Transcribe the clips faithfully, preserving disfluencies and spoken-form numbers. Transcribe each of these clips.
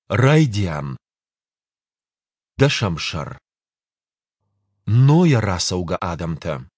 Райдиан. Дашамшар. Ноя расауга адамта.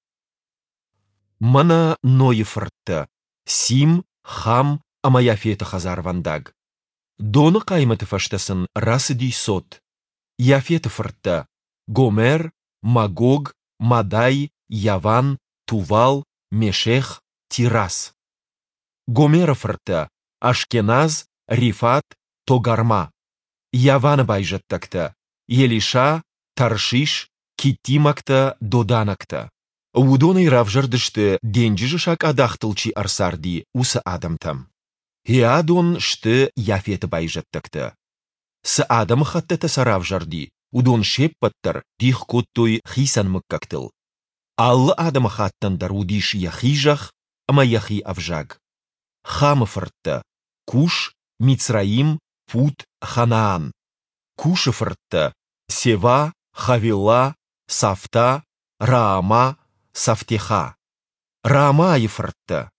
Мана ноя фыртта. Сим, хам, амая фета хазар вандаг. Дона кайматы фаштасын расы дийсот. Яфета фыртта. Гомер, Магог, Мадай, Яван, Тувал, Мешех, Тирас. Гомера фыртта. Ашкеназ, Рифат, Тогарма. Явана байжаттакта. Елиша, Таршиш, Китимакта, Доданакта. Удоной равжардышты денджижишак адахтылчи арсарди уса адамтам. Иадон шты Яфета байжаттакта. С адам хаттата саравжарди. Удон шеппаттар дих коттой хисан мыккактыл. Аллы адам хаттандар удиш яхижах, ама яхи авжаг. Хама фыртта. Куш, Мицраим, Пут, Ханаан. Куша фыртта. Сева, Хавила, Сафта, Раама, Сафтеха. Раама ефыртта.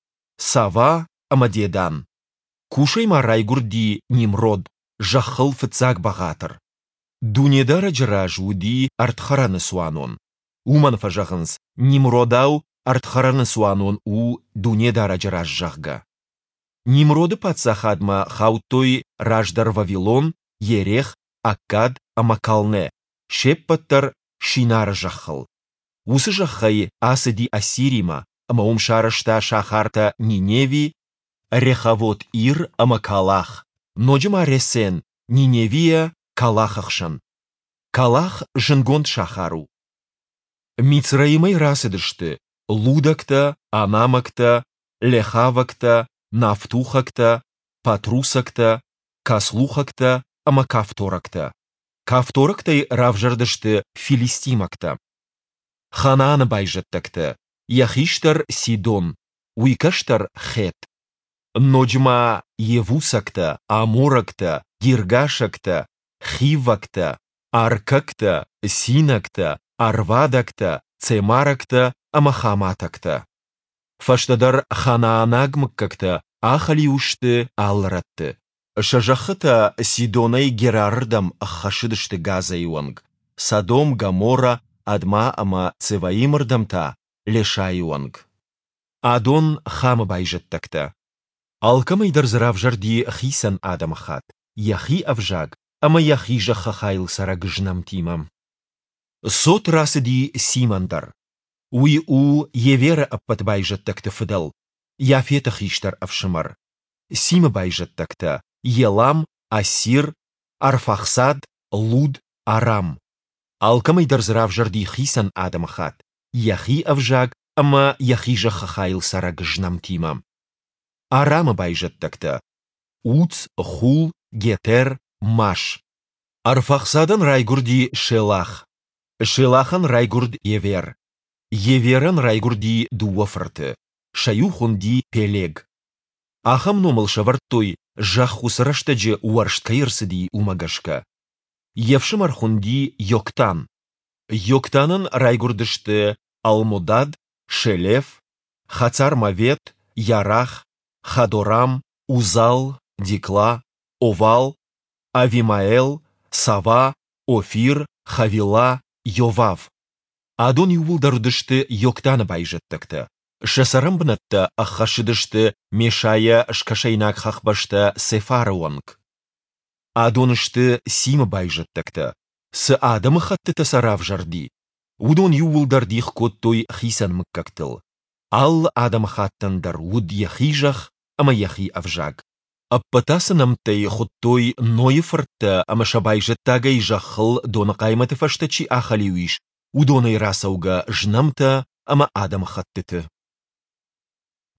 Сава, Амадедан. Кушай марайгурди Нимрод, Жахыл фыцак багатыр. Дунедара жражуди артхараны суанон. Уман фажахынс Нимродау артхараны суанон у дунедара жражжахга. Нимроды патсахадма хаутой раждар Вавилон, Ерех, Аккад, Амакалне. Шеппаттар Шинар жахыл. Усы жахай асади Ассирима, ама умшарашта шахарта Ниневи, Рехавот Ир, Амакалах. Ноджима ресен Ниневия, Калахахшан. Калах жынгонд шахару. Мицраимай расыдышты. Лудакта, Анамакта, Лехавакта, Нафтухакта, Патрусакта, Каслухакта, Амакавторакта. Кавторактай равжардышты Филистимакта. Ханаана байжаттакта. Яхиштар Сидон. Уикаштар Хет. Ноджма Евусакта, Аморакта, Гиргашакта, Хивакта, Аркакта, Синакта, Арвадакта, Цемаракта, Амахаматакта. Фаштадар Ханаанагмаккакта ахалиушты алратты. Шажахыта Сидонай Герардам хашидышты газа юанг. Садом Гамора Адма ама Цеваимырдамта леша юанг. Адон хама байжаттакта. Алкамайдар зравжарди хисан адамахат. Яхи авжаг, ама яхи жахахайл сарагжнам тимам. Сот расыди Симандар. Уи у Евера аппат байжаттакта фыдал. Яфета хиштар авшимар. Сима байжаттакта. Елам, Асир, Арфахсад, Луд, Арам. Алкамайдар зравжарди хисан адамахат. Яхи авжаг, ама яхи жахахайл сарагжнам тимам. Арама байжаттакта. Уц, Хул, Гетер, Маш. Арфахсадан райгурди Шелах. Шелахан райгурд Евер. Еверан райгурди Дуафрты. Шаюхунди Пелег. Ахам номал шавартой жахус раштаджи уаршткаирсыди умагашка. Евшимархунди Йоктан. Йоктанан райгурдышты Алмудад, Шелев, Хацар-Мавет, Ярах, Хадорам, Узал, Дикла, Овал, Авимаэл, Сава, Офир, Хавила, Йовав. Адон ювулдарудышты Йоктана байжаттакта. Шасарамбнатта ахашидышты Мешая шкашайнак хахбашта Сефаруанг. Адонышты Сима байжаттакта. С Адама хатты тасарав жарди. Удон ювулдардих коттой хисан мыккактыл. Ал Адам хаттандар уд яхижах, ама яхи авжаг. Аппатасанамтай хоттой ноефыртта ама шабайжаттагай жахыл дона кайматы фаштачи ахалиуиш. Удоной расауга жнамта ама Адам хаттыты.